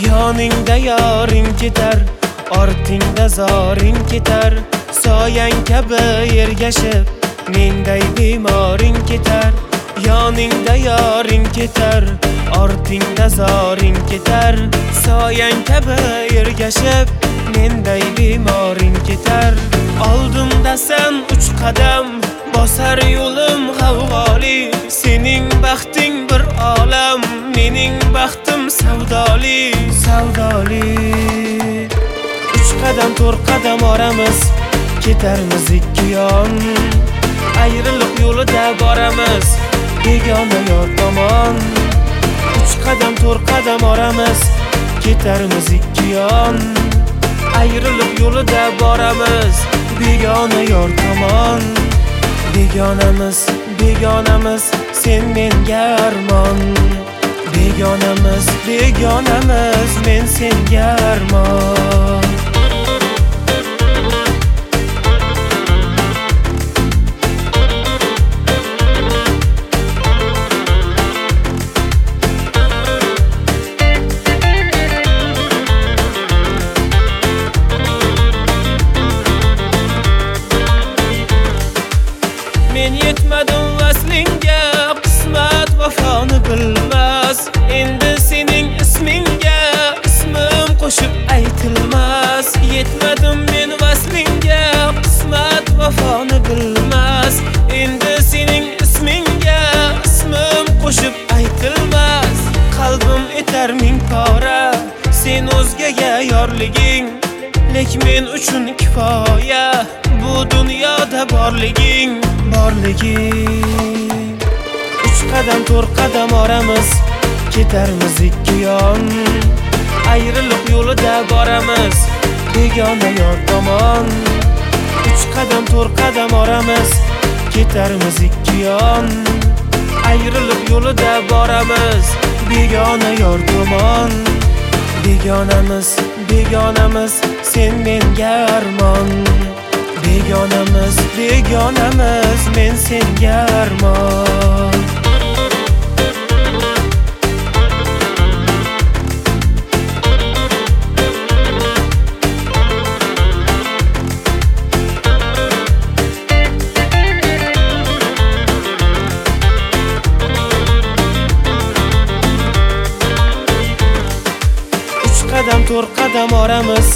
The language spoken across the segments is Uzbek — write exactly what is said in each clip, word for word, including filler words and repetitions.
Yoningda yoring ketar, ortingda zoring ketar. Soyang kabi ergashib, menday bemoring ketar. Yoningda yoring ketar, ortingda zoring ketar. Soyang kabi ergashib, menday bemoring ketar. Oldimda sen uch qadam, bosar yo'lim g'avg'oli. Sening baxting bir olam, mening baxtim savdoli, savdoli. Uch qadam, to'rt qadam oramiz, ketarmiz ikki yon. Ayriliq yo'lida boramiz, begona yor tomon. Uch qadam, to'rt qadam oramiz, ketarmiz ikki yon. Ayriliq yo'lida boramiz, begona yor tomon. Begonamiz, begonamiz, sen menga armon. Begonamiz, begonamiz, men senga armon. Men yetmadim vaslingga, qismat vafoni bilmas. Endi sening ismingga ismim qo'shib aytilmas. Yetmadim men vaslingga, qismat vafoni bilmas. Endi sening ismingga ismim qo'shib aytilmas. Qalbim etar ming pora, sen o'zgaga yorliging. Lek men uchun kifoya, bu dunyoda borliging, borliging. Uch qadam, to'rt qadam oramiz, ketarmiz ikki yon. Ayriliq yo'lida boramiz, begona yor tomon. Uch qadam, to'rt qadam oramiz, ketarmiz ikki yon. Ayriliq yo'lida boramiz, begona yor tomon. Begonamiz, begonamiz, sen menga armon. Begonamiz, begonamiz, men senga armon. Uch qadam, to'rt qadam oramiz,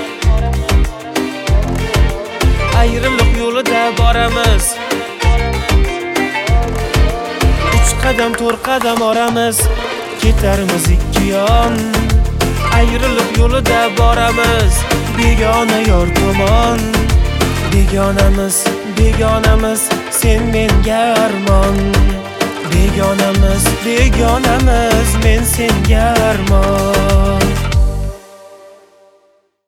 ayriliq yo'lida boramiz. Uch qadam, to'rt qadam oramiz, ketarmiz ikki yon. Ayriliq yo'lida boramiz, begona yor tomon. Begonamiz, begonamiz, sen menga armon. Begonamiz, begonamiz, men senga armon.